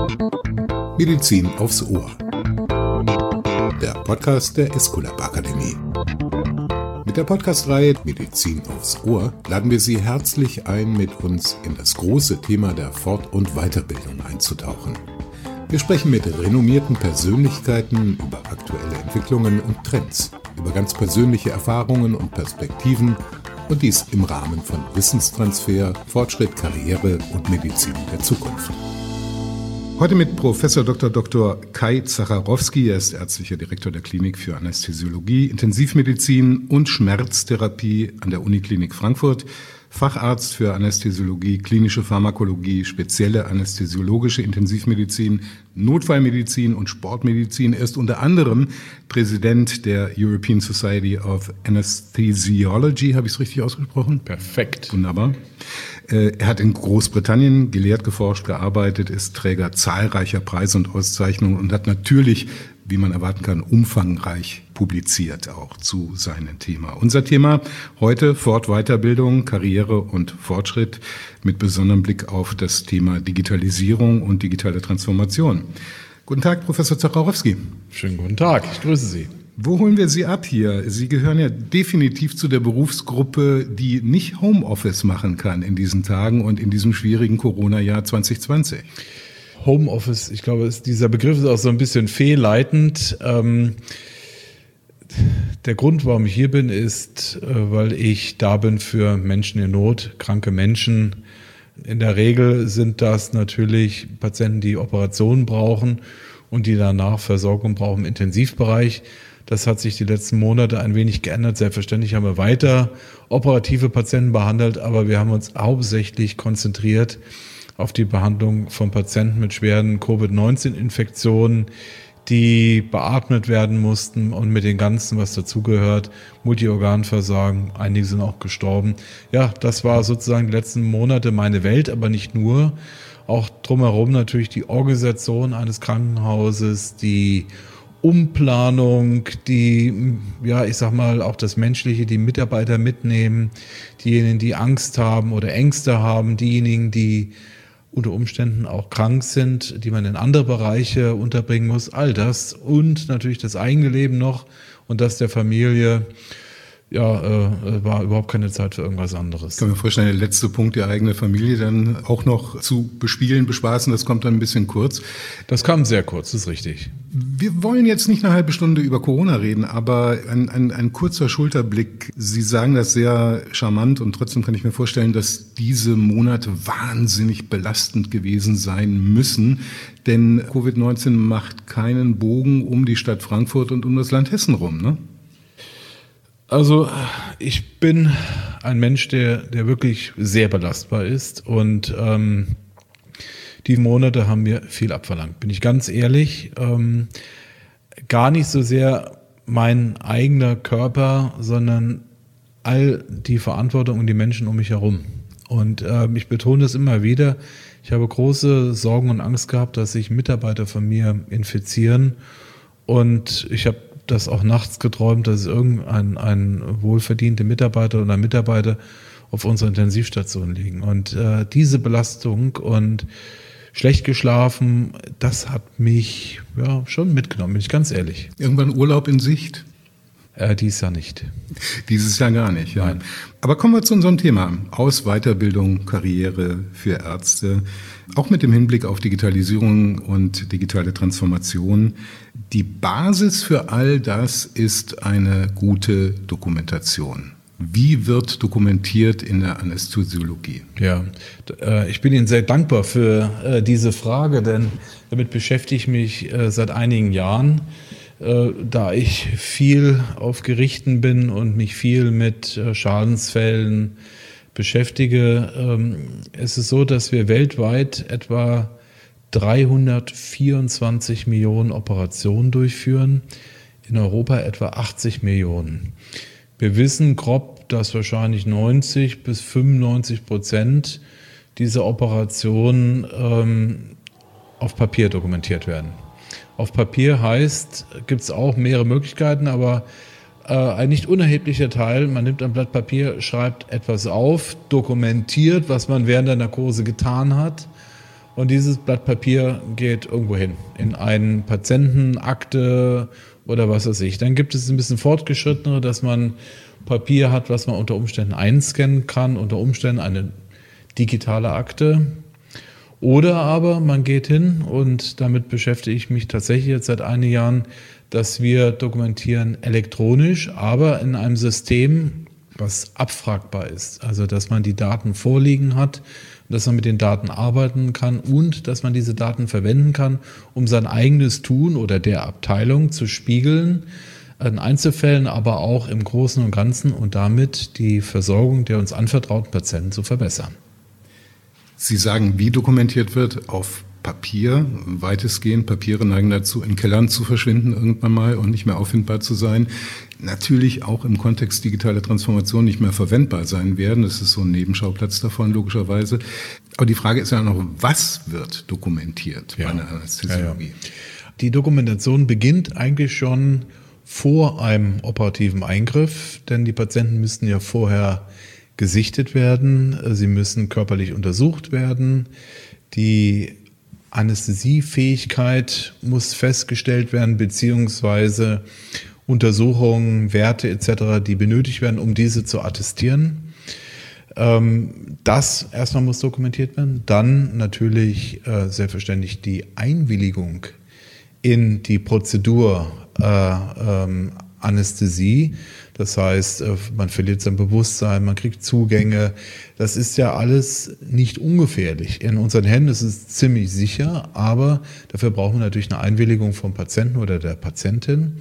Medizin aufs Ohr. Der Podcast der Esculap Akademie. Mit der Podcast-Reihe Medizin aufs Ohr laden wir Sie herzlich ein, mit uns in das große Thema der Fort- und Weiterbildung einzutauchen. Wir sprechen mit renommierten Persönlichkeiten über aktuelle Entwicklungen und Trends, über ganz persönliche Erfahrungen und Perspektiven und dies im Rahmen von Wissenstransfer, Fortschritt, Karriere und Medizin der Zukunft. Heute mit Professor Dr. Kai Zacharowski. Er ist ärztlicher Direktor der Klinik für Anästhesiologie, Intensivmedizin und Schmerztherapie an der Uniklinik Frankfurt, Facharzt für Anästhesiologie, klinische Pharmakologie, spezielle anästhesiologische Intensivmedizin, Notfallmedizin und Sportmedizin. Er ist unter anderem Präsident der European Society of Anesthesiology. Habe ich es richtig ausgesprochen? Perfekt. Wunderbar. Er hat in Großbritannien gelehrt, geforscht, gearbeitet, ist Träger zahlreicher Preise und Auszeichnungen und hat natürlich, wie man erwarten kann, umfangreich publiziert auch zu seinem Thema. Unser Thema heute: Fort-, Weiterbildung, Karriere und Fortschritt mit besonderem Blick auf das Thema Digitalisierung und digitale Transformation. Guten Tag, Professor Zacharowski. Schönen guten Tag, ich grüße Sie. Wo holen wir Sie ab hier? Sie gehören ja definitiv zu der Berufsgruppe, die nicht Homeoffice machen kann in diesen Tagen und in diesem schwierigen Corona-Jahr 2020. Homeoffice, ich glaube, dieser Begriff ist auch so ein bisschen fehlleitend. Der Grund, warum ich hier bin, ist, weil ich da bin für Menschen in Not, kranke Menschen. In der Regel sind das natürlich Patienten, die Operationen brauchen und die danach Versorgung brauchen im Intensivbereich. Das hat sich die letzten Monate ein wenig geändert. Selbstverständlich haben wir weiter operative Patienten behandelt, aber wir haben uns hauptsächlich konzentriert auf die Behandlung von Patienten mit schweren Covid-19-Infektionen, die beatmet werden mussten und mit dem Ganzen, was dazugehört, Multiorganversagen, einige sind auch gestorben. Ja, das war sozusagen die letzten Monate meine Welt, aber nicht nur. Auch drumherum natürlich die Organisation eines Krankenhauses, die Umplanung, die, ja, ich sag mal, auch das Menschliche, die Mitarbeiter mitnehmen, diejenigen, die Angst haben oder Ängste haben, diejenigen, die unter Umständen auch krank sind, die man in andere Bereiche unterbringen muss, all das und natürlich das eigene Leben noch und das der Familie. Ja, war überhaupt keine Zeit für irgendwas anderes. Ich kann mir vorstellen, der letzte Punkt, die eigene Familie dann auch noch zu bespielen, bespaßen, das kommt dann ein bisschen kurz. Das kam sehr kurz, das ist richtig. Wir wollen jetzt nicht eine halbe Stunde über Corona reden, aber ein kurzer Schulterblick. Sie sagen das sehr charmant und trotzdem kann ich mir vorstellen, dass diese Monate wahnsinnig belastend gewesen sein müssen, denn Covid-19 macht keinen Bogen um die Stadt Frankfurt und um das Land Hessen rum, ne? Also ich bin ein Mensch, der wirklich sehr belastbar ist und die Monate haben mir viel abverlangt, bin ich ganz ehrlich. Gar nicht so sehr mein eigener Körper, sondern all die Verantwortung und die Menschen um mich herum. Und ich betone das immer wieder, ich habe große Sorgen und Angst gehabt, dass sich Mitarbeiter von mir infizieren und ich habe das auch nachts geträumt, dass ein wohlverdienter Mitarbeiter oder Mitarbeiter auf unserer Intensivstation liegen. Und diese Belastung und schlecht geschlafen, das hat mich ja schon mitgenommen, bin ich ganz ehrlich. Irgendwann Urlaub in Sicht? Dieses Jahr nicht. Dieses Jahr gar nicht, ja. Nein. Aber kommen wir zu unserem Thema. Aus Weiterbildung, Karriere für Ärzte, auch mit dem Hinblick auf Digitalisierung und digitale Transformation. Die Basis für all das ist eine gute Dokumentation. Wie wird dokumentiert in der Anästhesiologie? Ja, ich bin Ihnen sehr dankbar für diese Frage, denn damit beschäftige ich mich seit einigen Jahren. Da ich viel auf Gerichten bin und mich viel mit Schadensfällen beschäftige, ist es so, dass wir weltweit etwa 324 Millionen Operationen durchführen, in Europa etwa 80 Millionen. Wir wissen grob, dass wahrscheinlich 90-95% dieser Operationen auf Papier dokumentiert werden. Auf Papier heißt, gibt es auch mehrere Möglichkeiten, aber ein nicht unerheblicher Teil, man nimmt ein Blatt Papier, schreibt etwas auf, dokumentiert, was man während der Narkose getan hat Und dieses Blatt Papier geht irgendwo hin, in eine Patientenakte oder was weiß ich. Dann gibt es ein bisschen fortgeschrittenere, dass man Papier hat, was man unter Umständen einscannen kann, unter Umständen eine digitale Akte. Oder aber man geht hin, und damit beschäftige ich mich tatsächlich jetzt seit einigen Jahren, dass wir dokumentieren elektronisch, aber in einem System, was abfragbar ist. Also dass man die Daten vorliegen hat, dass man mit den Daten arbeiten kann und dass man diese Daten verwenden kann, um sein eigenes Tun oder der Abteilung zu spiegeln, in Einzelfällen, aber auch im Großen und Ganzen, und damit die Versorgung der uns anvertrauten Patienten zu verbessern. Sie sagen, wie dokumentiert wird? Auf Papier, weitestgehend. Papiere neigen dazu, in Kellern zu verschwinden irgendwann mal und nicht mehr auffindbar zu sein. Natürlich auch im Kontext digitaler Transformation nicht mehr verwendbar sein werden. Das ist so ein Nebenschauplatz davon, logischerweise. Aber die Frage ist ja noch, was wird dokumentiert bei einer Anästhesiologie? Ja. Die Dokumentation beginnt eigentlich schon vor einem operativen Eingriff, denn die Patienten müssten ja vorher gesichtet werden, sie müssen körperlich untersucht werden, die Anästhesiefähigkeit muss festgestellt werden, beziehungsweise Untersuchungen, Werte etc., die benötigt werden, um diese zu attestieren. Das erstmal muss dokumentiert werden. Dann natürlich selbstverständlich die Einwilligung in die Prozedur Anästhesie. Das heißt, man verliert sein Bewusstsein, man kriegt Zugänge. Das ist ja alles nicht ungefährlich. In unseren Händen ist es ziemlich sicher, aber dafür brauchen wir natürlich eine Einwilligung vom Patienten oder der Patientin.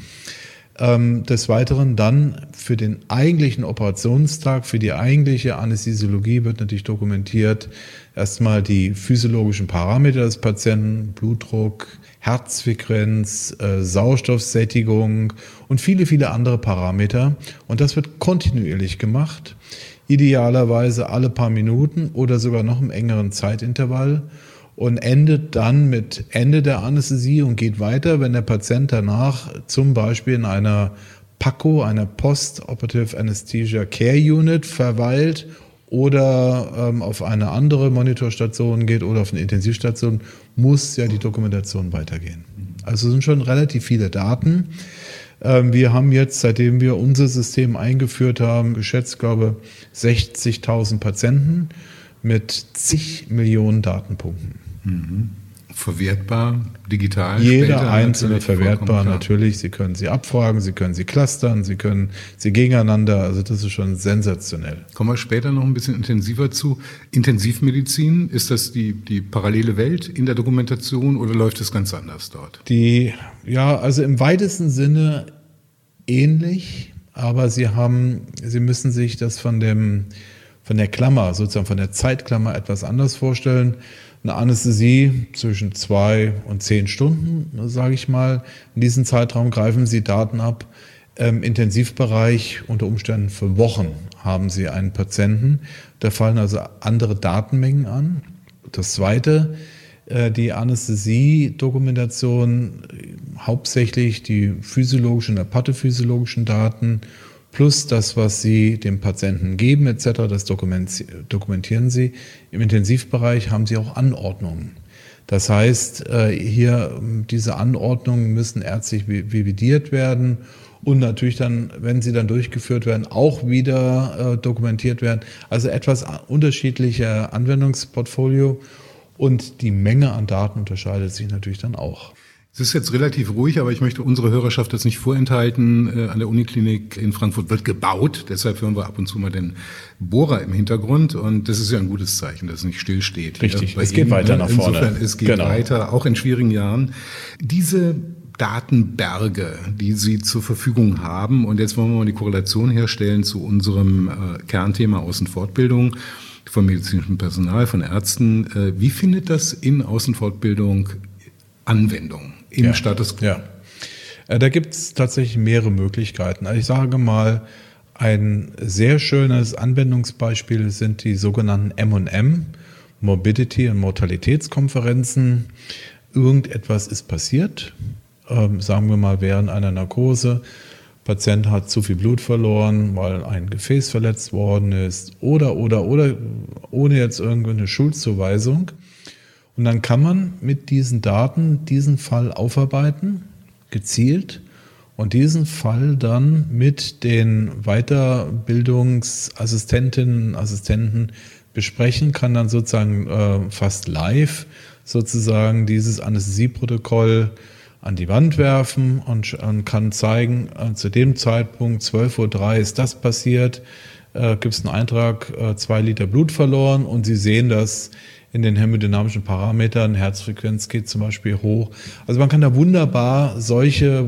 Des Weiteren dann für den eigentlichen Operationstag, für die eigentliche Anästhesiologie wird natürlich dokumentiert erstmal die physiologischen Parameter des Patienten, Blutdruck, Herzfrequenz, Sauerstoffsättigung und viele, viele andere Parameter. Und das wird kontinuierlich gemacht, idealerweise alle paar Minuten oder sogar noch im engeren Zeitintervall, und endet dann mit Ende der Anästhesie und geht weiter, wenn der Patient danach zum Beispiel in einer PACO, einer Post-Operative Anesthesia Care Unit, verweilt oder auf eine andere Monitorstation geht oder auf eine Intensivstation, muss ja die Dokumentation weitergehen. Also sind schon relativ viele Daten. Wir haben jetzt, seitdem wir unser System eingeführt haben, geschätzt, glaube ich, 60.000 Patienten mit zig Millionen Datenpunkten. Mhm. Verwertbar, digital? Jeder einzelne verwertbar, natürlich. Sie können sie abfragen, Sie können sie clustern, Sie können sie gegeneinander. Also das ist schon sensationell. Kommen wir später noch ein bisschen intensiver zu. Intensivmedizin, ist das die parallele Welt in der Dokumentation oder läuft es ganz anders dort? Also im weitesten Sinne ähnlich, aber Sie müssen sich das von der Klammer, sozusagen von der Zeitklammer etwas anders vorstellen. Eine Anästhesie zwischen 2 und 10 Stunden, sage ich mal. In diesem Zeitraum greifen Sie Daten ab. Im Intensivbereich unter Umständen für Wochen haben Sie einen Patienten. Da fallen also andere Datenmengen an. Das Zweite, die Anästhesie-Dokumentation, hauptsächlich die physiologischen oder pathophysiologischen Daten, plus das, was Sie dem Patienten geben etc., das dokumentieren Sie. Im Intensivbereich haben Sie auch Anordnungen. Das heißt, hier diese Anordnungen müssen ärztlich validiert werden und natürlich dann, wenn sie dann durchgeführt werden, auch wieder dokumentiert werden. Also etwas unterschiedlicher Anwendungsportfolio, und die Menge an Daten unterscheidet sich natürlich dann auch. Es ist jetzt relativ ruhig, aber ich möchte unsere Hörerschaft das nicht vorenthalten. An der Uniklinik in Frankfurt wird gebaut, deshalb hören wir ab und zu mal den Bohrer im Hintergrund, und das ist ja ein gutes Zeichen, dass es nicht still steht. Richtig, es geht weiter nach vorne. Insofern, es geht weiter, auch in schwierigen Jahren. Diese Datenberge, die Sie zur Verfügung haben, und jetzt wollen wir mal die Korrelation herstellen zu unserem Kernthema Außenfortbildung von medizinischem Personal, von Ärzten. Wie findet das in Außenfortbildung Anwendung im Status quo? Ja. Da gibt es tatsächlich mehrere Möglichkeiten. Also ich sage mal, ein sehr schönes Anwendungsbeispiel sind die sogenannten M&M, Morbidity- und Mortalitätskonferenzen. Irgendetwas ist passiert, sagen wir mal während einer Narkose. Patient hat zu viel Blut verloren, weil ein Gefäß verletzt worden ist oder ohne jetzt irgendeine Schuldzuweisung. Und dann kann man mit diesen Daten diesen Fall aufarbeiten, gezielt, und diesen Fall dann mit den Weiterbildungsassistentinnen und Assistenten besprechen, kann dann sozusagen fast live sozusagen dieses Anästhesieprotokoll an die Wand werfen und kann zeigen, zu dem Zeitpunkt 12:03 Uhr ist das passiert, gibt es einen Eintrag, 2 Liter Blut verloren, und Sie sehen das in den hämodynamischen Parametern, Herzfrequenz geht zum Beispiel hoch. Also man kann da wunderbar solche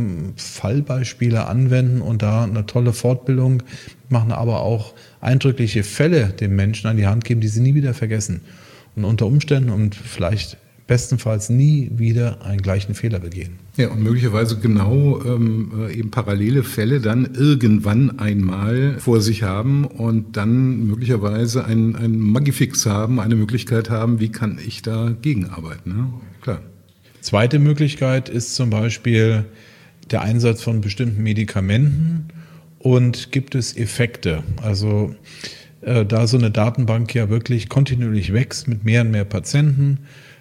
Fallbeispiele anwenden und da eine tolle Fortbildung machen, aber auch eindrückliche Fälle den Menschen an die Hand geben, die sie nie wieder vergessen. Und unter Umständen und vielleicht bestenfalls nie wieder einen gleichen Fehler begehen. Ja, und möglicherweise genau eben parallele Fälle dann irgendwann einmal vor sich haben und dann möglicherweise ein Magifix haben, eine Möglichkeit haben, wie kann ich da gegenarbeiten. Ne? Klar. Zweite Möglichkeit ist zum Beispiel der Einsatz von bestimmten Medikamenten, und gibt es Effekte. Also da so eine Datenbank ja wirklich kontinuierlich wächst mit mehr und mehr Patienten,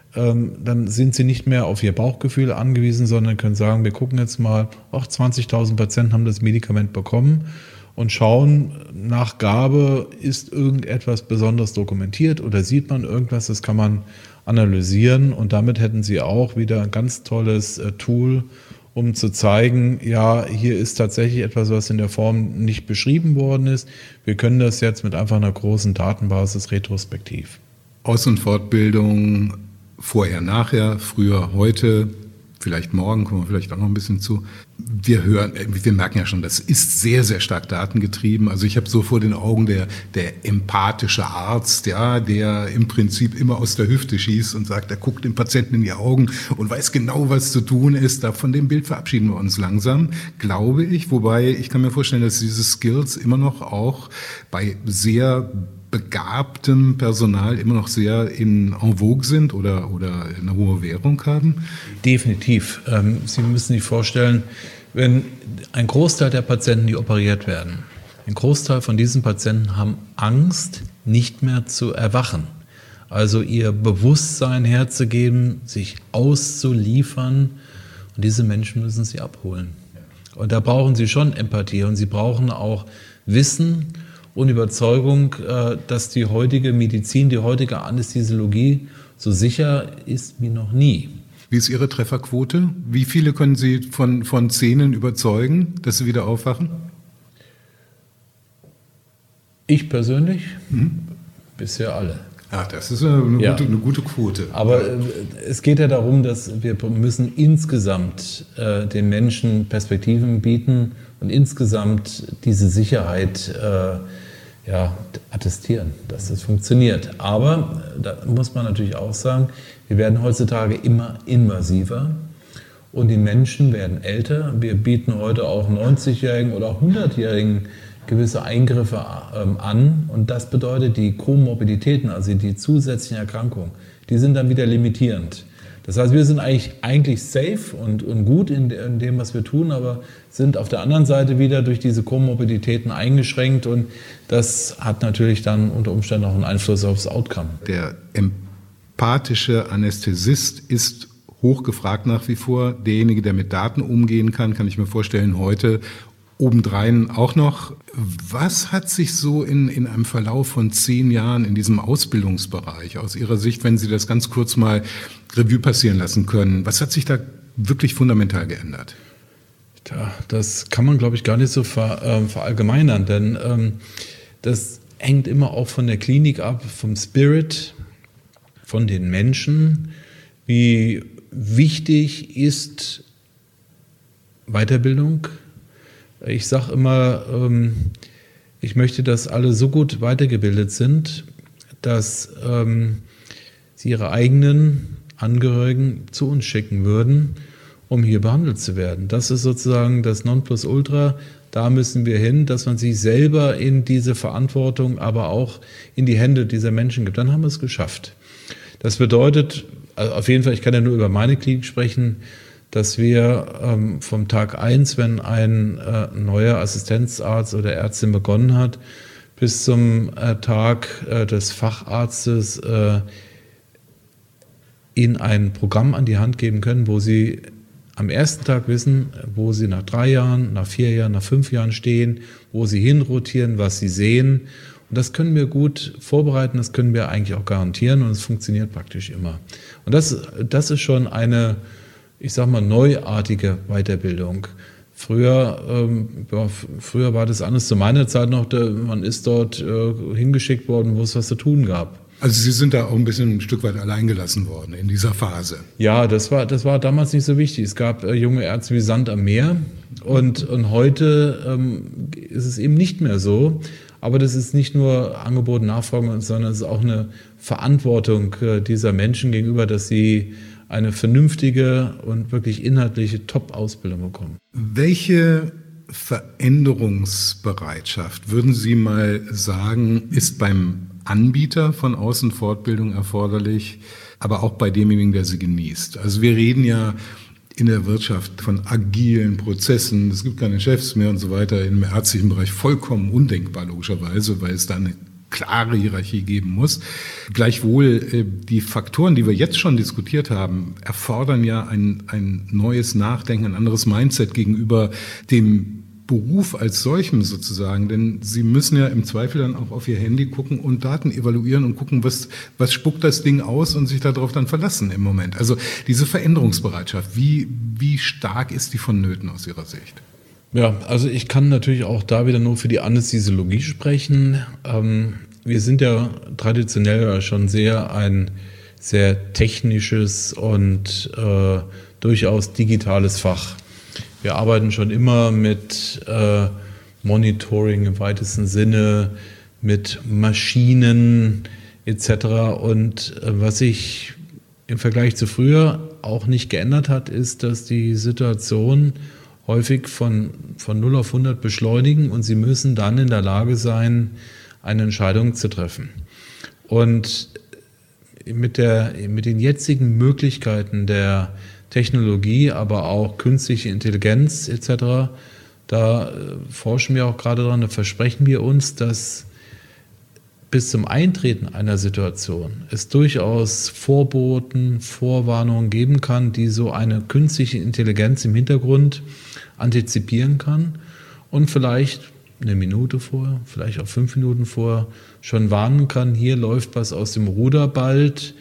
dann sind Sie nicht mehr auf Ihr Bauchgefühl angewiesen, sondern können sagen, wir gucken jetzt mal, 20.000 Patienten haben das Medikament bekommen und schauen nach Gabe, ist irgendetwas besonders dokumentiert oder sieht man irgendwas, das kann man analysieren, und damit hätten Sie auch wieder ein ganz tolles Tool, um zu zeigen, ja, hier ist tatsächlich etwas, was in der Form nicht beschrieben worden ist. Wir können das jetzt mit einfach einer großen Datenbasis retrospektiv. Aus- und Fortbildung, vorher, nachher, früher, heute, vielleicht morgen, kommen wir vielleicht auch noch ein bisschen zu. Wir merken ja schon, das ist sehr, sehr stark datengetrieben. Also ich habe so vor den Augen der empathische Arzt, ja, der im Prinzip immer aus der Hüfte schießt und sagt, er guckt dem Patienten in die Augen und weiß genau, was zu tun ist. Von dem Bild verabschieden wir uns langsam, glaube ich. Wobei ich kann mir vorstellen, dass diese Skills immer noch auch bei sehr begabtem Personal immer noch sehr en vogue sind oder eine hohe Währung haben? Definitiv. Sie müssen sich vorstellen, wenn ein Großteil der Patienten, die operiert werden, ein Großteil von diesen Patienten haben Angst, nicht mehr zu erwachen. Also ihr Bewusstsein herzugeben, sich auszuliefern, und diese Menschen müssen sie abholen. Und da brauchen sie schon Empathie, und sie brauchen auch Wissen und Überzeugung, dass die heutige Medizin, die heutige Anästhesiologie so sicher ist wie noch nie. Wie ist Ihre Trefferquote? Wie viele können Sie von Szenen überzeugen, dass sie wieder aufwachen? Ich persönlich? Bisher alle. Ja, das ist eine gute Quote. Aber es geht ja darum, dass wir müssen insgesamt den Menschen Perspektiven bieten und insgesamt diese Sicherheit attestieren, dass das funktioniert. Aber da muss man natürlich auch sagen, wir werden heutzutage immer invasiver und die Menschen werden älter. Wir bieten heute auch 90-Jährigen oder 100-Jährigen gewisse Eingriffe an, und das bedeutet, die Komorbiditäten, also die zusätzlichen Erkrankungen, die sind dann wieder limitierend. Das heißt, wir sind eigentlich safe und gut in dem, was wir tun, aber sind auf der anderen Seite wieder durch diese Komorbiditäten eingeschränkt, und das hat natürlich dann unter Umständen auch einen Einfluss aufs Outcome. Der empathische Anästhesist ist hochgefragt nach wie vor. Derjenige, der mit Daten umgehen kann ich mir vorstellen, heute obendrein auch noch. Was hat sich so in einem Verlauf von 10 Jahren in diesem Ausbildungsbereich aus Ihrer Sicht, wenn Sie das ganz kurz mal Revue passieren lassen können, was hat sich da wirklich fundamental geändert? Ja, das kann man, glaube ich, gar nicht so verallgemeinern, denn das hängt immer auch von der Klinik ab, vom Spirit, von den Menschen. Wie wichtig ist Weiterbildung? Ich sage immer, ich möchte, dass alle so gut weitergebildet sind, dass sie ihre eigenen Angehörigen zu uns schicken würden, um hier behandelt zu werden. Das ist sozusagen das Nonplusultra. Da müssen wir hin, dass man sich selber in diese Verantwortung, aber auch in die Hände dieser Menschen gibt. Dann haben wir es geschafft. Das bedeutet, also auf jeden Fall, ich kann ja nur über meine Klinik sprechen, dass wir vom Tag 1, wenn ein neuer Assistenzarzt oder Ärztin begonnen hat, bis zum Tag des Facharztes ihnen ein Programm an die Hand geben können, wo sie am ersten Tag wissen, wo sie nach 3 Jahren, nach 4 Jahren, nach 5 Jahren stehen, wo sie hinrotieren, was sie sehen. Und das können wir gut vorbereiten, das können wir eigentlich auch garantieren und es funktioniert praktisch immer. Und das ist schon eine, ich sag mal, neuartige Weiterbildung. Früher war das anders, zu meiner Zeit noch, man ist dort hingeschickt worden, wo es was zu tun gab. Also Sie sind da auch ein Stück weit alleingelassen worden in dieser Phase. Ja, das war damals nicht so wichtig. Es gab junge Ärzte wie Sand am Meer und heute ist es eben nicht mehr so. Aber das ist nicht nur Angebot und Nachfrage, sondern es ist auch eine Verantwortung dieser Menschen gegenüber, dass sie eine vernünftige und wirklich inhaltliche Top-Ausbildung bekommen. Welche Veränderungsbereitschaft, würden Sie mal sagen, ist beim Anbieter von Außenfortbildung erforderlich, aber auch bei demjenigen, der sie genießt? Also wir reden ja in der Wirtschaft von agilen Prozessen, es gibt keine Chefs mehr und so weiter, im ärztlichen Bereich vollkommen undenkbar logischerweise, weil es da eine klare Hierarchie geben muss. Gleichwohl, die Faktoren, die wir jetzt schon diskutiert haben, erfordern ja ein neues Nachdenken, ein anderes Mindset gegenüber dem Beruf als solchem sozusagen, denn Sie müssen ja im Zweifel dann auch auf Ihr Handy gucken und Daten evaluieren und gucken, was spuckt das Ding aus und sich darauf dann verlassen im Moment. Also diese Veränderungsbereitschaft, wie stark ist die vonnöten aus Ihrer Sicht? Ja, also ich kann natürlich auch da wieder nur für die Anästhesiologie sprechen. Wir sind ja traditionell schon ein sehr technisches und durchaus digitales Fach. Wir arbeiten schon immer mit Monitoring im weitesten Sinne, mit Maschinen etc. Und was sich im Vergleich zu früher auch nicht geändert hat, ist, dass die Situation häufig von 0 auf 100 beschleunigen und sie müssen dann in der Lage sein, eine Entscheidung zu treffen. Und mit den jetzigen Möglichkeiten der Technologie, aber auch künstliche Intelligenz etc., da forschen wir auch gerade dran, da versprechen wir uns, dass bis zum Eintreten einer Situation es durchaus Vorboten, Vorwarnungen geben kann, die so eine künstliche Intelligenz im Hintergrund antizipieren kann und vielleicht 1 Minute vorher, vielleicht auch 5 Minuten vorher schon warnen kann, hier läuft was aus dem Ruder bald.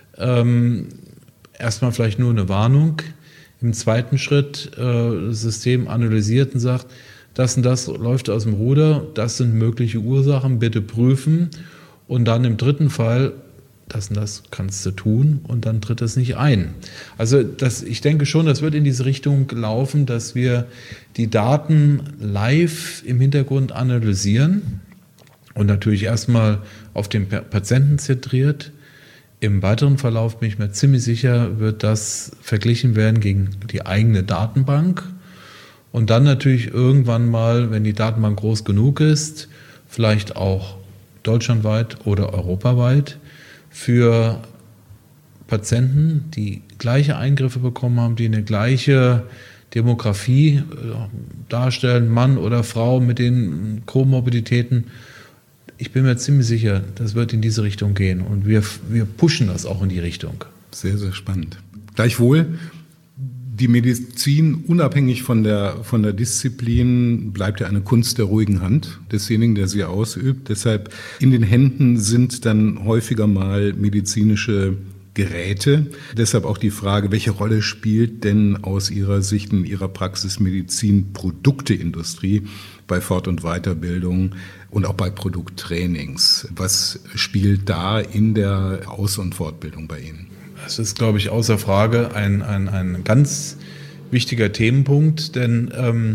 Erstmal vielleicht nur eine Warnung. Im zweiten Schritt das System analysiert und sagt, das und das läuft aus dem Ruder, das sind mögliche Ursachen, bitte prüfen. Und dann im dritten Fall, das und das kannst du tun und dann tritt das nicht ein. Also ich denke schon, das wird in diese Richtung laufen, dass wir die Daten live im Hintergrund analysieren und natürlich erstmal auf den Patienten zentriert. Im weiteren Verlauf bin ich mir ziemlich sicher, wird das verglichen werden gegen die eigene Datenbank. Und dann natürlich irgendwann mal, wenn die Datenbank groß genug ist, vielleicht auch deutschlandweit oder europaweit, für Patienten, die gleiche Eingriffe bekommen haben, die eine gleiche Demografie darstellen, Mann oder Frau mit den Komorbiditäten. Ich bin mir ziemlich sicher, das wird in diese Richtung gehen und wir pushen das auch in die Richtung. Sehr, sehr spannend. Gleichwohl, die Medizin, unabhängig von der Disziplin, bleibt ja eine Kunst der ruhigen Hand desjenigen, der sie ausübt. Deshalb in den Händen sind dann häufiger mal medizinische Geräte. Deshalb auch die Frage, welche Rolle spielt denn aus Ihrer Sicht in Ihrer Praxis Medizin-Produkteindustrie bei Fort- und Weiterbildung und auch bei Produkttrainings? Was spielt da in der Aus- und Fortbildung bei Ihnen? Das ist, glaube ich, außer Frage ein ganz wichtiger Themenpunkt, denn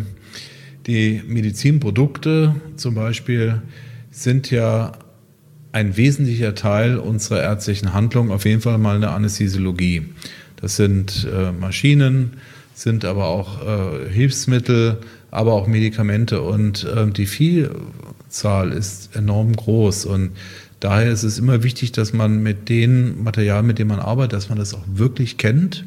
die Medizinprodukte zum Beispiel sind ja ein wesentlicher Teil unserer ärztlichen Handlung, auf jeden Fall mal in der Anästhesiologie. Das sind Maschinen, sind aber auch Hilfsmittel, aber auch Medikamente und die Vielzahl ist enorm groß und daher ist es immer wichtig, dass man mit den Materialien, mit denen man arbeitet, dass man das auch wirklich kennt,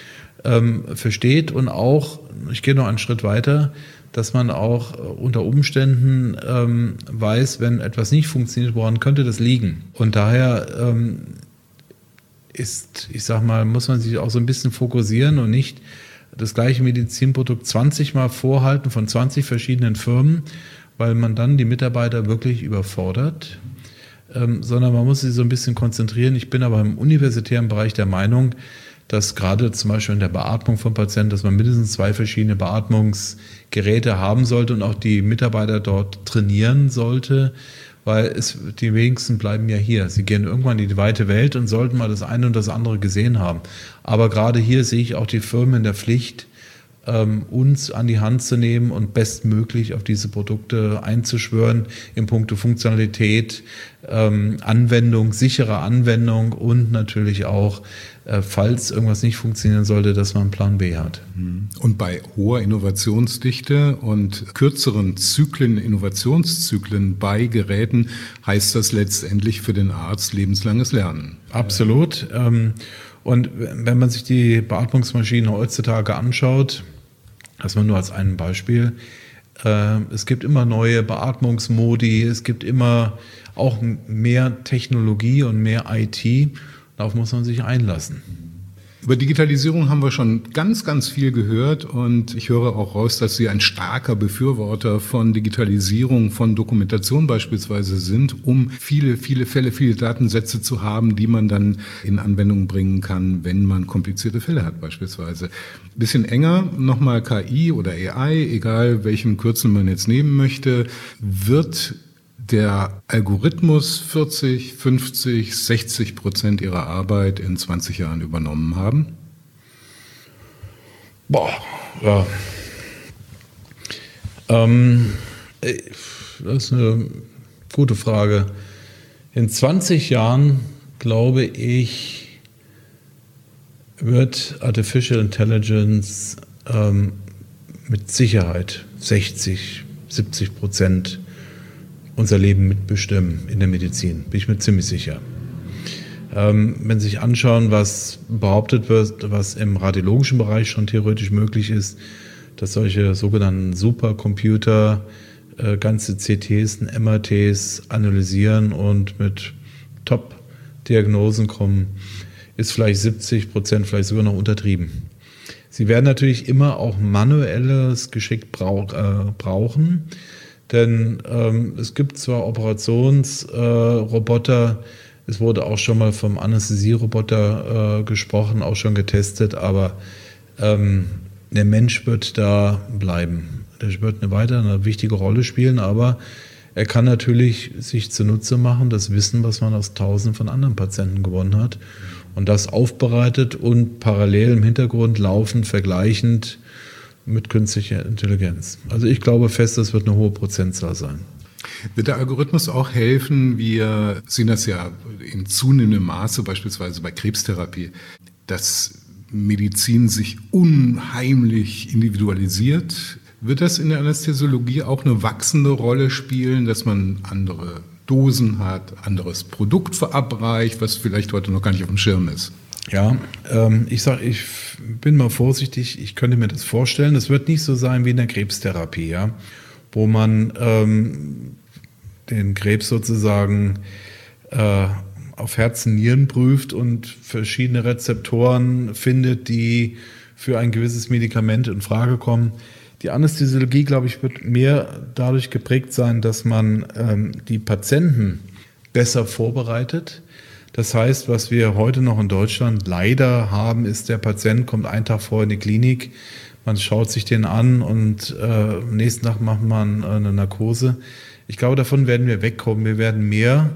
versteht und auch, ich gehe noch einen Schritt weiter, dass man auch unter Umständen weiß, wenn etwas nicht funktioniert, woran könnte das liegen? Und daher ist, ich sag mal, muss man sich auch so ein bisschen fokussieren und nicht das gleiche Medizinprodukt 20 Mal vorhalten von 20 verschiedenen Firmen, weil man dann die Mitarbeiter wirklich überfordert, sondern man muss sich so ein bisschen konzentrieren. Ich bin aber im universitären Bereich der Meinung, dass gerade zum Beispiel in der Beatmung von Patienten, dass man mindestens 2 verschiedene Beatmungsgeräte haben sollte und auch die Mitarbeiter dort trainieren sollte, weil die wenigsten bleiben ja hier. Sie gehen irgendwann in die weite Welt und sollten mal das eine und das andere gesehen haben. Aber gerade hier sehe ich auch die Firmen in der Pflicht, uns an die Hand zu nehmen und bestmöglich auf diese Produkte einzuschwören in puncto Funktionalität, Anwendung, sichere Anwendung und natürlich auch, falls irgendwas nicht funktionieren sollte, dass man einen Plan B hat. Und bei hoher Innovationsdichte und kürzeren Zyklen, Innovationszyklen bei Geräten heißt das letztendlich für den Arzt lebenslanges Lernen. Absolut. Und wenn man sich die Beatmungsmaschinen heutzutage anschaut, das war nur als ein Beispiel, es gibt immer neue Beatmungsmodi, es gibt immer auch mehr Technologie und mehr IT, darauf muss man sich einlassen. Über Digitalisierung haben wir schon ganz, ganz viel gehört und ich höre auch raus, dass Sie ein starker Befürworter von Digitalisierung, von Dokumentation beispielsweise sind, um viele, viele Fälle, viele Datensätze zu haben, die man dann in Anwendung bringen kann, wenn man komplizierte Fälle hat beispielsweise. Ein bisschen enger, nochmal KI oder AI, egal welchen Kürzel man jetzt nehmen möchte, wird der Algorithmus 40, 50, 60% ihrer Arbeit in 20 Jahren übernommen haben? Ja. Das ist eine gute Frage. In 20 Jahren, glaube ich, wird Artificial Intelligence mit Sicherheit 60-70% unser Leben mitbestimmen in der Medizin, bin ich mir ziemlich sicher. Wenn Sie sich anschauen, was behauptet wird, was im radiologischen Bereich schon theoretisch möglich ist, dass solche sogenannten Supercomputer ganze CTs und MRTs analysieren und mit Top-Diagnosen kommen, ist vielleicht 70%, vielleicht sogar noch untertrieben. Sie werden natürlich immer auch manuelles Geschick brauchen, denn es gibt zwar Operationsroboter, es wurde auch schon mal vom Anästhesieroboter gesprochen, auch schon getestet, aber der Mensch wird da bleiben. Der wird eine wichtige Rolle spielen, aber er kann natürlich sich zunutze machen, das Wissen, was man aus Tausenden von anderen Patienten gewonnen hat und das aufbereitet und parallel im Hintergrund laufend, vergleichend mit künstlicher Intelligenz. Also ich glaube fest, das wird eine hohe Prozentzahl sein. Wird der Algorithmus auch helfen? Wir sehen das ja in zunehmendem Maße, beispielsweise bei Krebstherapie, dass Medizin sich unheimlich individualisiert. Wird das in der Anästhesiologie auch eine wachsende Rolle spielen, dass man andere Dosen hat, anderes Produkt verabreicht, was vielleicht heute noch gar nicht auf dem Schirm ist? Ja, ich bin mal vorsichtig, ich könnte mir das vorstellen. Das wird nicht so sein wie in der Krebstherapie, ja, wo man den Krebs sozusagen auf Herz und Nieren prüft und verschiedene Rezeptoren findet, die für ein gewisses Medikament in Frage kommen. Die Anästhesiologie, glaube ich, wird mehr dadurch geprägt sein, dass man die Patienten besser vorbereitet. Das heißt, was wir heute noch in Deutschland leider haben, ist, der Patient kommt einen Tag vorher in die Klinik, man schaut sich den an und am nächsten Tag macht man eine Narkose. Ich glaube, davon werden wir wegkommen. Wir werden mehr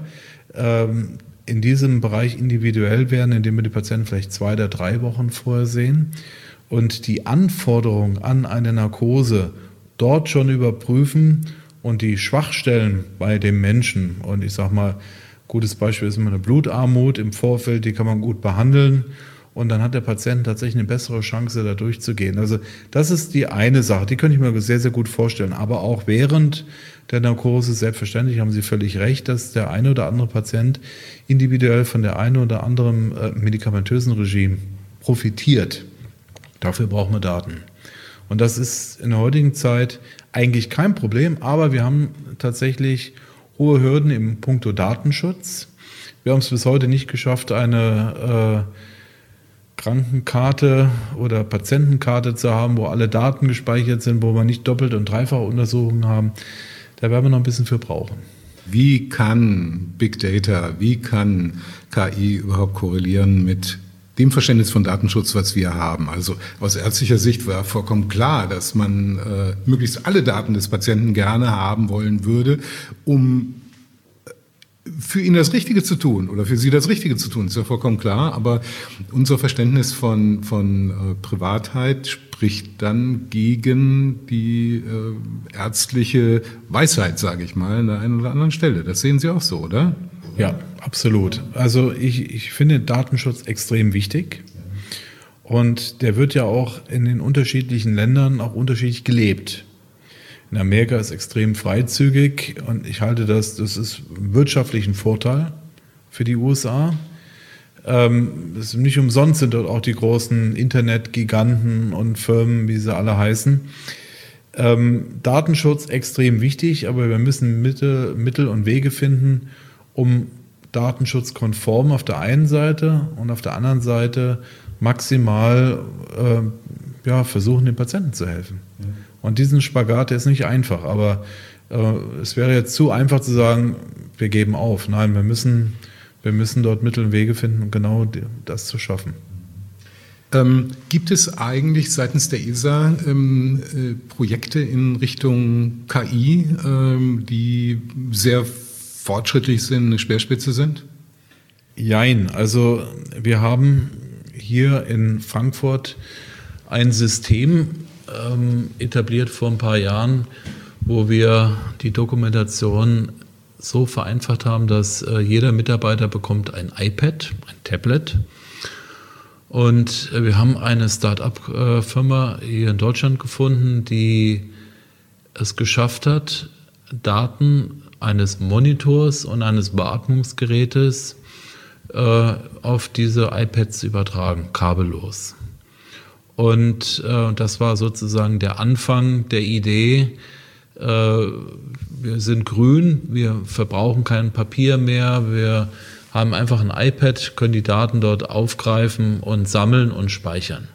in diesem Bereich individuell werden, indem wir die Patienten vielleicht 2 oder 3 Wochen vorher sehen und die Anforderungen an eine Narkose dort schon überprüfen und die Schwachstellen bei dem Menschen, und ich sage mal, gutes Beispiel ist immer eine Blutarmut im Vorfeld, die kann man gut behandeln und dann hat der Patient tatsächlich eine bessere Chance, da durchzugehen. Also das ist die eine Sache, die könnte ich mir sehr, sehr gut vorstellen. Aber auch während der Narkose, selbstverständlich haben Sie völlig recht, dass der eine oder andere Patient individuell von der einen oder anderen medikamentösen Regime profitiert. Dafür brauchen wir Daten. Und das ist in der heutigen Zeit eigentlich kein Problem, aber wir haben tatsächlich hohe Hürden im Punkto Datenschutz. Wir haben es bis heute nicht geschafft, eine Krankenkarte oder Patientenkarte zu haben, wo alle Daten gespeichert sind, wo wir nicht Doppelt- und Dreifachuntersuchungen haben. Da werden wir noch ein bisschen für brauchen. Wie kann Big Data, wie kann KI überhaupt korrelieren mit dem Verständnis von Datenschutz, was wir haben? Also aus ärztlicher Sicht war vollkommen klar, dass man möglichst alle Daten des Patienten gerne haben wollen würde, um für ihn das Richtige zu tun oder für sie das Richtige zu tun, ist ja vollkommen klar. Aber unser Verständnis von Privatheit spricht dann gegen die ärztliche Weisheit, sage ich mal, an der einen oder anderen Stelle. Das sehen Sie auch so, oder? Ja, absolut. Also ich finde Datenschutz extrem wichtig. Und der wird ja auch in den unterschiedlichen Ländern auch unterschiedlich gelebt. In Amerika ist extrem freizügig und ich halte das ist wirtschaftlich ein Vorteil für die USA. Nicht umsonst sind dort auch die großen Internetgiganten und Firmen, wie sie alle heißen. Datenschutz extrem wichtig, aber wir müssen Mittel und Wege finden, um datenschutzkonform auf der einen Seite und auf der anderen Seite maximal versuchen, den Patienten zu helfen. Ja. Und diesen Spagat, der ist nicht einfach, aber es wäre jetzt zu einfach zu sagen, wir geben auf. Nein, wir müssen dort Mittel und Wege finden, um genau das zu schaffen. Gibt es eigentlich seitens der ESA Projekte in Richtung KI, die sehr fortschrittlich sind, eine Speerspitze sind? Jein, also wir haben hier in Frankfurt ein System etabliert vor ein paar Jahren, wo wir die Dokumentation so vereinfacht haben, dass jeder Mitarbeiter bekommt ein iPad, ein Tablet. Und wir haben eine Start-up-Firma hier in Deutschland gefunden, die es geschafft hat, Daten eines Monitors und eines Beatmungsgerätes auf diese iPads zu übertragen, kabellos. Und das war sozusagen der Anfang der Idee, wir sind grün, wir verbrauchen kein Papier mehr, wir haben einfach ein iPad, können die Daten dort aufgreifen und sammeln und speichern.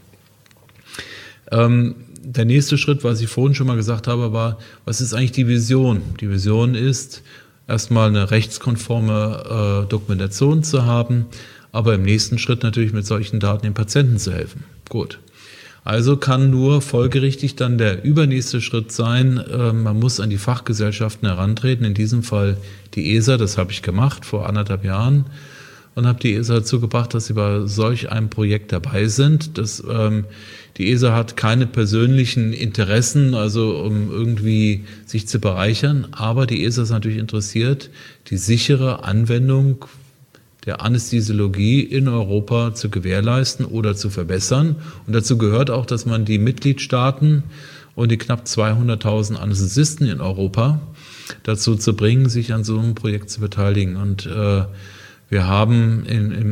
Der nächste Schritt, was ich vorhin schon mal gesagt habe, war, was ist eigentlich die Vision? Die Vision ist, erstmal eine rechtskonforme Dokumentation zu haben, aber im nächsten Schritt natürlich mit solchen Daten den Patienten zu helfen. Gut. Also kann nur folgerichtig dann der übernächste Schritt sein, man muss an die Fachgesellschaften herantreten, in diesem Fall die ESA, das habe ich gemacht vor 1,5 Jahren und habe die ESA dazu gebracht, dass sie bei solch einem Projekt dabei sind. Die ESA hat keine persönlichen Interessen, also um irgendwie sich zu bereichern, aber die ESA ist natürlich interessiert, die sichere Anwendung der Anästhesiologie in Europa zu gewährleisten oder zu verbessern. Und dazu gehört auch, dass man die Mitgliedstaaten und die knapp 200.000 Anästhesisten in Europa dazu zu bringen, sich an so einem Projekt zu beteiligen. Und wir haben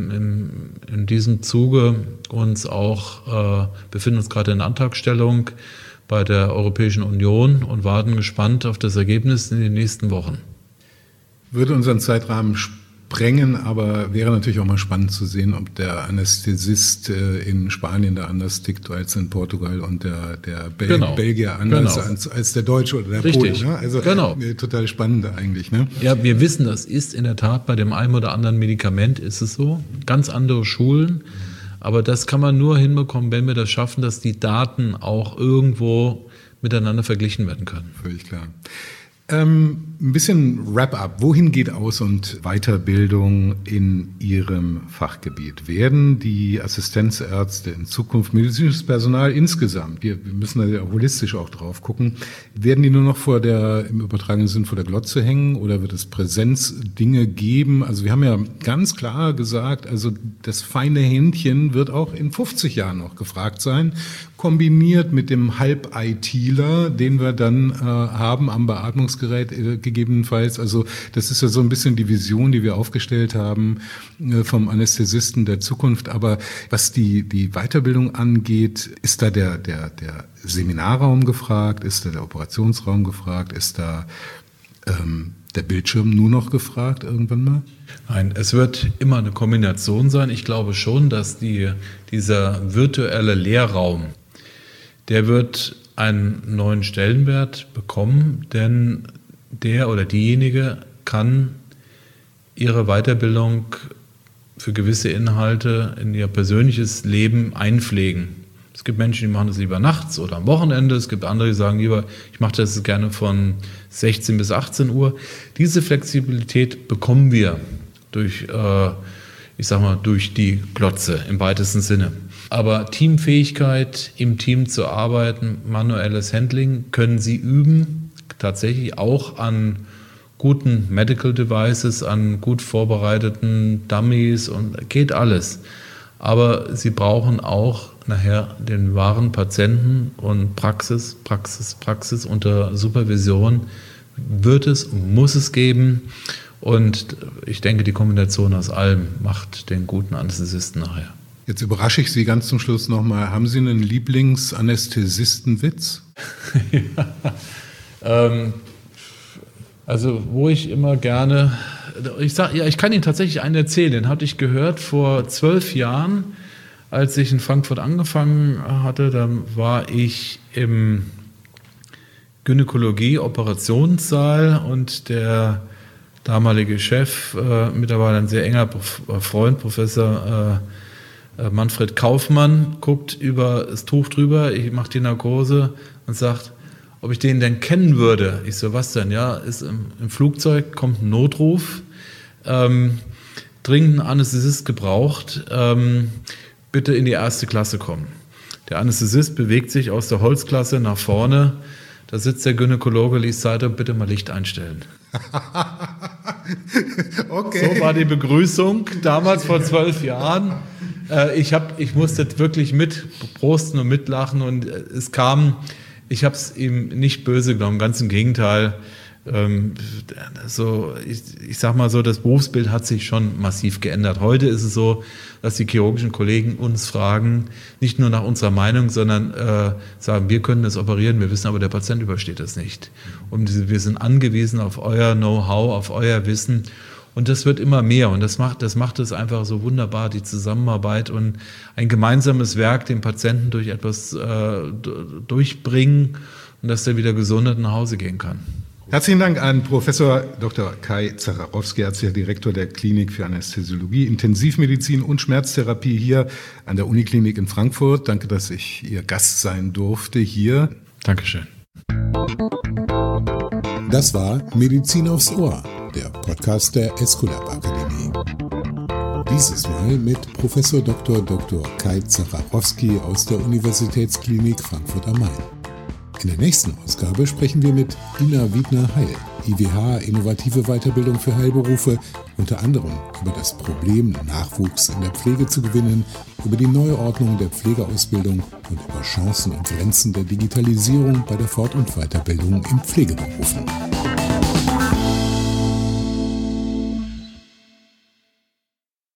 in diesem Zuge uns auch, befinden uns gerade in Antragstellung bei der Europäischen Union und warten gespannt auf das Ergebnis in den nächsten Wochen. Würde unseren Zeitrahmen sprengen, aber wäre natürlich auch mal spannend zu sehen, ob der Anästhesist in Spanien da anders tickt als in Portugal und der Belgier anders als der Deutsche oder der Richtig. Pole. Ne? Also total spannend eigentlich. Ne? Ja, wir wissen, das ist in der Tat bei dem einen oder anderen Medikament ist es so. Ganz andere Schulen. Aber das kann man nur hinbekommen, wenn wir das schaffen, dass die Daten auch irgendwo miteinander verglichen werden können. Völlig klar. Ein bisschen Wrap-up. Wohin geht Aus- und Weiterbildung in Ihrem Fachgebiet? Werden die Assistenzärzte in Zukunft, medizinisches Personal insgesamt, wir müssen da ja holistisch auch drauf gucken, werden die nur noch im übertragenen Sinn vor der Glotze hängen oder wird es Präsenzdinge geben? Also wir haben ja ganz klar gesagt, also das feine Händchen wird auch in 50 Jahren noch gefragt sein, kombiniert mit dem Halb-ITler, den wir dann haben am Beatmungsgerät gegebenenfalls. Also das ist ja so ein bisschen die Vision, die wir aufgestellt haben vom Anästhesisten der Zukunft. Aber was die Weiterbildung angeht, ist da der Seminarraum gefragt? Ist da der Operationsraum gefragt? Ist da der Bildschirm nur noch gefragt irgendwann mal? Nein, es wird immer eine Kombination sein. Ich glaube schon, dass dieser virtuelle Lehrraum, der wird einen neuen Stellenwert bekommen, denn der oder diejenige kann ihre Weiterbildung für gewisse Inhalte in ihr persönliches Leben einpflegen. Es gibt Menschen, die machen das lieber nachts oder am Wochenende. Es gibt andere, die sagen lieber, ich mache das gerne von 16 bis 18 Uhr. Diese Flexibilität bekommen wir durch die Glotze im weitesten Sinne. Aber Teamfähigkeit, im Team zu arbeiten, manuelles Handling können Sie üben, tatsächlich auch an guten Medical Devices, an gut vorbereiteten Dummies und geht alles. Aber Sie brauchen auch nachher den wahren Patienten und Praxis unter Supervision muss es geben. Und ich denke, die Kombination aus allem macht den guten Anästhesisten nachher. Jetzt überrasche ich Sie ganz zum Schluss nochmal. Haben Sie einen Lieblingsanästhesistenwitz? Also wo ich immer gerne, ich kann Ihnen tatsächlich einen erzählen, den hatte ich gehört vor 12 Jahren, als ich in Frankfurt angefangen hatte. Dann war ich im Gynäkologie-Operationssaal und der damalige Chef, mittlerweile ein sehr enger Freund, Professor Manfred Kaufmann, guckt über das Tuch drüber, ich mache die Narkose und sagt, ob ich den denn kennen würde. Ich so, was denn? Ja, ist im Flugzeug, kommt ein Notruf, dringend ein Anästhesist gebraucht, bitte in die erste Klasse kommen. Der Anästhesist bewegt sich aus der Holzklasse nach vorne, da sitzt der Gynäkologe, liest Zeitung, bitte mal Licht einstellen. Okay. So war die Begrüßung damals vor 12 Jahren. Ich musste wirklich mitprosten und mitlachen und es kam, ich habe es ihm nicht böse genommen, ganz im Gegenteil. Ich sag mal so, das Berufsbild hat sich schon massiv geändert. Heute ist es so, dass die chirurgischen Kollegen uns fragen, nicht nur nach unserer Meinung, sondern sagen, wir können das operieren, wir wissen aber, der Patient übersteht das nicht. Und wir sind angewiesen auf euer Know-how, auf euer Wissen. Und das wird immer mehr und das macht es einfach so wunderbar, die Zusammenarbeit und ein gemeinsames Werk, den Patienten durch etwas durchbringen und dass der wieder gesundet nach Hause gehen kann. Herzlichen Dank an Professor Dr. Kai Zacharowski, ärztlicher Direktor der Klinik für Anästhesiologie, Intensivmedizin und Schmerztherapie hier an der Uniklinik in Frankfurt. Danke, dass ich Ihr Gast sein durfte hier. Dankeschön. Das war Medizin aufs Ohr, der Podcast der Esculap Akademie. Dieses Mal mit Professor Dr. Kai Zacharowski aus der Universitätsklinik Frankfurt am Main. In der nächsten Ausgabe sprechen wir mit Ina Wiedner-Heil, IWH Innovative Weiterbildung für Heilberufe, unter anderem über das Problem, Nachwuchs in der Pflege zu gewinnen, über die Neuordnung der Pflegeausbildung und über Chancen und Grenzen der Digitalisierung bei der Fort- und Weiterbildung in Pflegeberufen.